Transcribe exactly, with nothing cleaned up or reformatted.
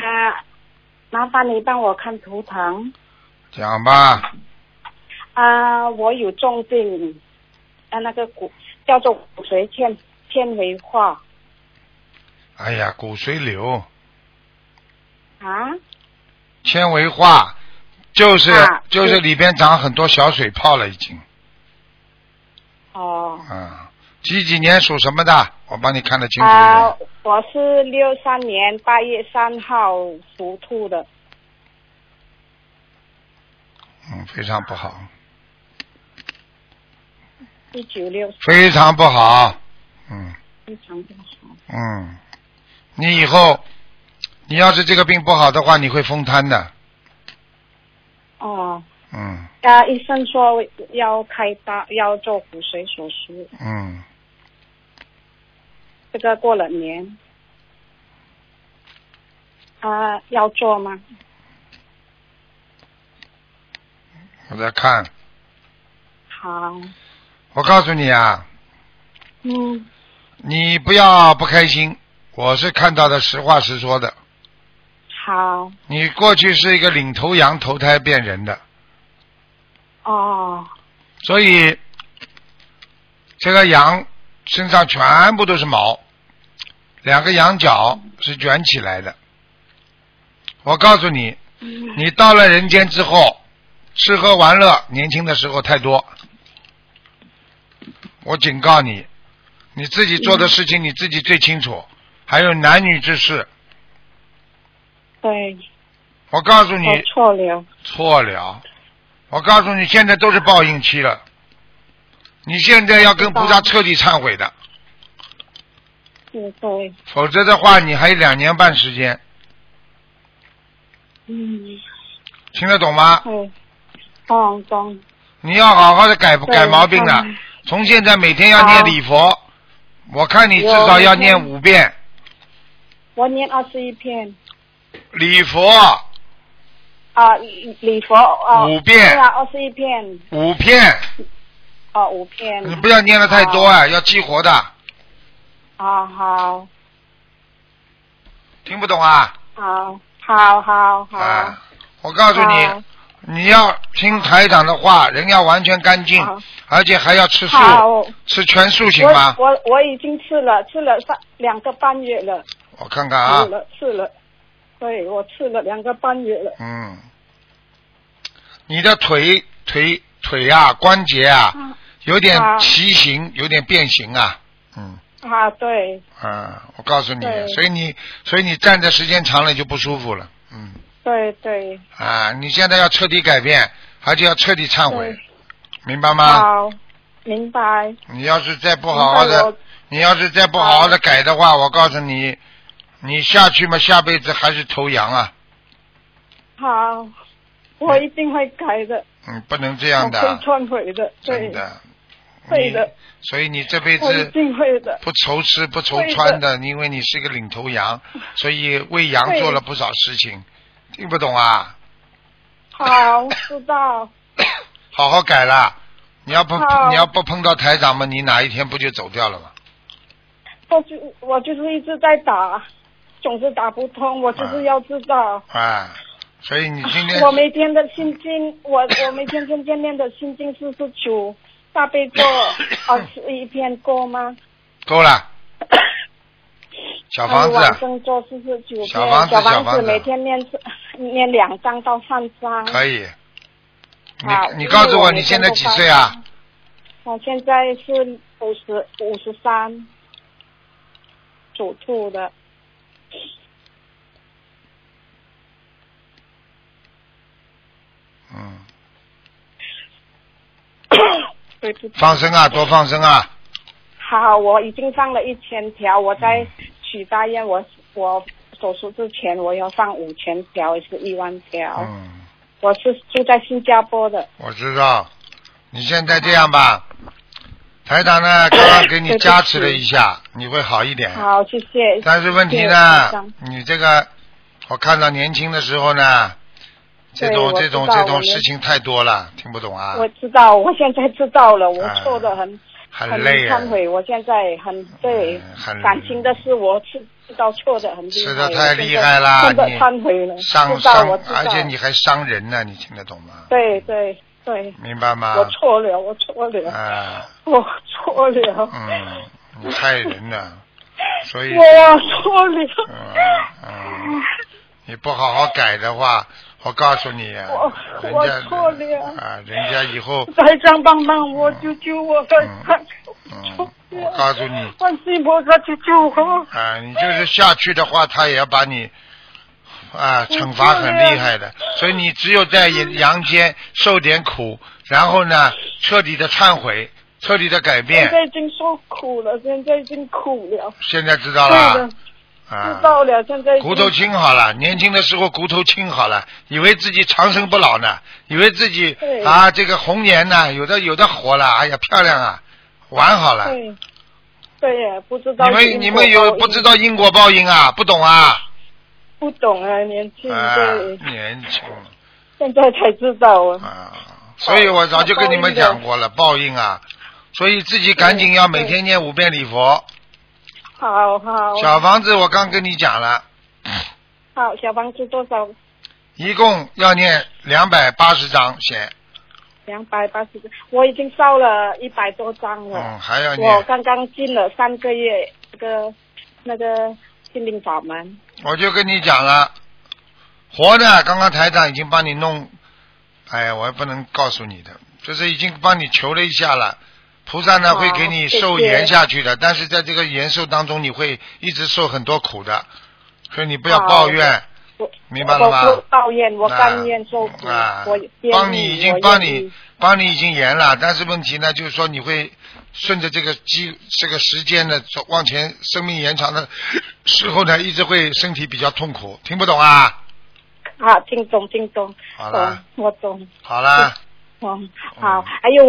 啊，麻烦你帮我看图腾。 讲吧。 啊，我有重病，啊，那个骨叫做骨髓纤纤维化。 哎呀，骨髓瘤。 啊？ 纤维化，就是、 啊、 就是里边长很多小水泡了，已经。 哦。 啊，几几年属什么的？我帮你看得清楚一点。 啊，我是六三年八月三号属兔的。 嗯，非常不好。 一九六。 非常不好，嗯。 非常不好。 嗯，你以后，你要是这个病不好的话，你会风瘫的。 哦。 嗯。 啊，医生说要开刀，要做骨髓手术。 嗯。 这个过了年。啊，要做吗？ 我在看。 好。 我告诉你啊。 嗯。 你不要不开心，我是看到的实话实说的。 好。 你过去是一个领头羊投胎变人的。 哦。 所以这个羊身上全部都是毛，两个羊角是卷起来的。我告诉你， 嗯、 你到了人间之后，吃喝玩乐，年轻的时候太多。我警告你，你自己做的事情你自己最清楚，还有男女之事。 对。 我告诉你。 我错了。 错了。我告诉你，现在都是报应期了。你现在要跟菩萨彻底忏悔的。 对对。 否则的话，你还有两年半时间。 嗯。 听得懂吗？ 对。懂懂。 你要好好的改改毛病的。从现在每天要念礼佛，我看你至少要念五遍。 我念二十一篇。 礼佛。 啊，礼佛啊。 五遍。 对啊，二十一篇。 五片。 哦，五篇。 你不要念的太多啊，要激活的。 好好。 听不懂啊？ 好，好，好，好。 啊，我告诉你，你要听台长的话，人要完全干净，而且还要吃素，吃全素行吗？ 我我我已经吃了，吃了三两个半月了。 我看看啊。 吃了，吃了。对，我吃了两个半月了。 嗯，你的腿腿腿啊，关节啊，啊有点畸形，啊，有点变形啊，嗯。 啊，对。 啊，我告诉你，所以你所以你站的时间长了就不舒服了，嗯。 对对。 啊，你现在要彻底改变，而且要彻底忏悔，明白吗？ 好，明白。 你要是再不好好的，你要是再不好好的改的话，我告诉你。你下去嘛，下辈子还是头羊啊！ 好，我一定会改的。 嗯，不能这样的。 我会忏悔的， 真的。 会的。 所以你这辈子一定会的。 不愁吃不愁穿的，因为你是个领头羊，所以为羊做了不少事情，听不懂啊？ 好，知道。 好好改啦！你要不你要不碰到台长嘛，你哪一天不就走掉了吗？ 我就我就是一直在打。总是打不通，我就是要知道。 啊，所以你今天我每天的心经，我我每天天天念的心经四十九，大悲咒二十一篇够吗？ 够了。小房子。 晚上做四十九篇。 小房子， 小房子每天念念两张到三张。 可以。 好， 你你告诉我你现在几岁啊？ 我现在是五十五十三，属兔的。 嗯，放生啊，多放生啊！ 好，我已经放了一千条，我在许大愿，我我手术之前我要放五千条，也是一万条。 嗯， 我是住在新加坡的。 我知道，你现在这样吧，台长呢刚刚给你加持了一下，你会好一点。 好，谢谢。 但是问题呢，你这个我看到年轻的时候呢。这种这种这种事情太多了，听不懂啊！ 我知道，我现在知道了，我错的很， 很累啊！ 很忏悔，我现在很对， 很感情的事我是知道错的很厉害， 是的，太厉害了， 真的你忏悔了， 伤知道我知道， 伤，而且你还伤人呢，你听得懂吗？ 对对对， 明白吗？ 我错了，我错了， 啊， 我错了， 嗯，你害人呢，所以我错了， 嗯嗯，你不好好改的话，我告诉你啊， 我人家我错了啊，人家以后台长帮帮我，救救我，台长。 嗯，我告诉你， 观世音菩萨救救我！ 啊，你就是下去的话，他也要把你啊惩罚很厉害的，所以你只有在阳间受点苦，然后呢彻底的忏悔，彻底的改变。 现在已经受苦了，现在已经苦了。 现在知道了。 对的， 啊， 知道了，现在骨头轻好了，年轻的时候骨头轻好了，以为自己长生不老呢，以为自己啊这个红颜呢，有的有的活了，哎呀漂亮啊，玩好了。 对，对呀，不知道。 你们你们有不知道因果报应啊？不懂啊？ 不懂啊，年轻啊， 对。 年轻。 现在才知道啊。 啊，所以我早就跟你们讲过了，报应啊，所以自己赶紧要每天念五遍礼佛。 好好。 小房子我刚跟你讲了。 好，小房子多少？ 一共要念两百八十章先。 两百八十，我已经烧了一百多张了。 嗯，还要念。 我刚刚进了三个月那个那个心灵法门。 我就跟你讲了，活的，刚刚台长已经帮你弄，哎呀，我也不能告诉你的，就是已经帮你求了一下了。菩萨呢会给你受延下去的，谢谢，但是在这个延寿当中，你会一直受很多苦的，所以你不要抱怨，明白了吗？ 我不抱怨，我甘愿受苦， 啊、 我帮你已经帮你帮你已经延了，但是问题呢，就是说你会顺着这个机这个时间呢往前，生命延长的时候呢，一直会身体比较痛苦，听不懂啊？ 啊，听懂听懂， 好了， 我懂。 好了。 嗯，好，还有。